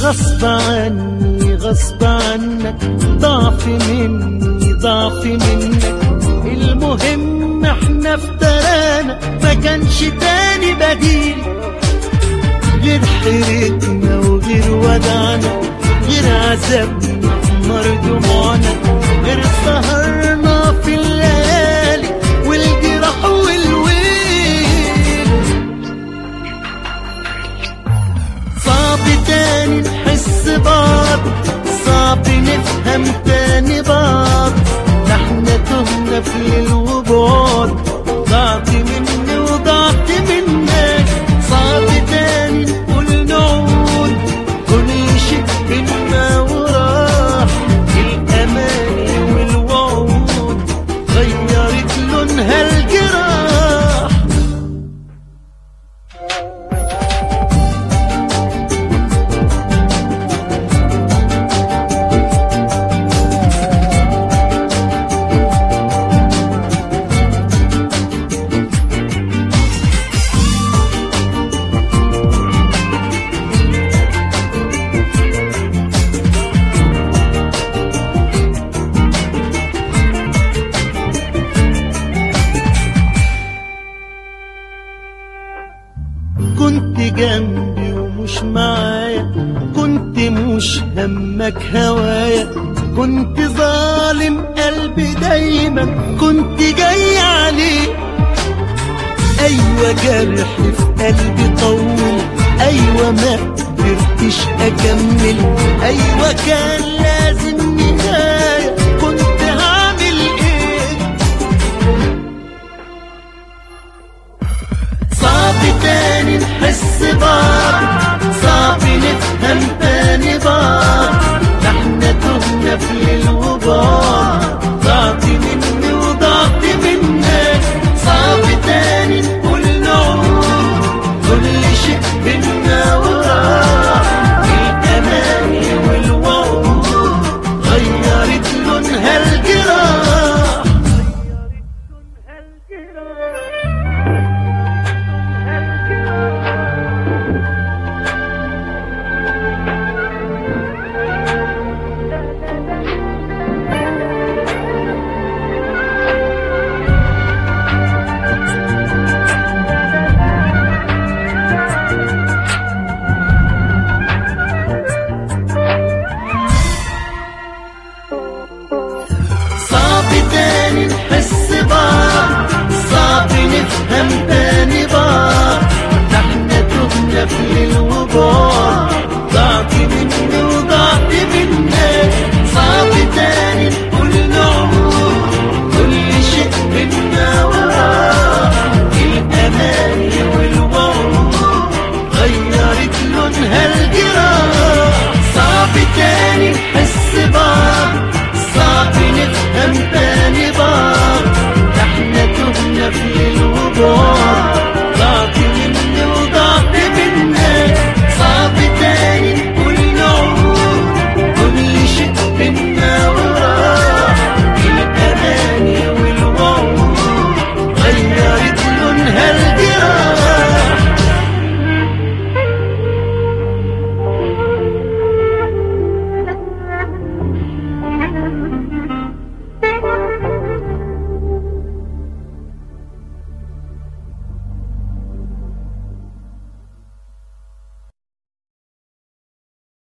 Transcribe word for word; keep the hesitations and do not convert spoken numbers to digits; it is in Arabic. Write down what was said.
غصب عني غصب عنك، ضعف مني ضعف منك. المهم احنا افترانا، ما كانش تاني بديل غير حيرتنا وغير ودعنا، غير عذابنا نار دموعنا، غير سهرنا في الليالي والجراح والويل. صعب تاني نحس بعض، صعب نفهم تاني بعض، احنا تهنا في ليل وبعد، ضعت مني وضعت منك. صعب تاني نقول نعود، كل شيء بينا وراح، الاماني والوعود غيرت لونها الجراح. كنت جنبي ومش معايا، كنت مش همك هوايا، كنت ظالم قلبي دايما، كنت جاي عليه. ايوه جرح في قلبي طول، ايوه ما قدرتش اكمل، ايوه كان لازم نهايه، كنت هعمل ايه؟ صعب تاني نحس بعض،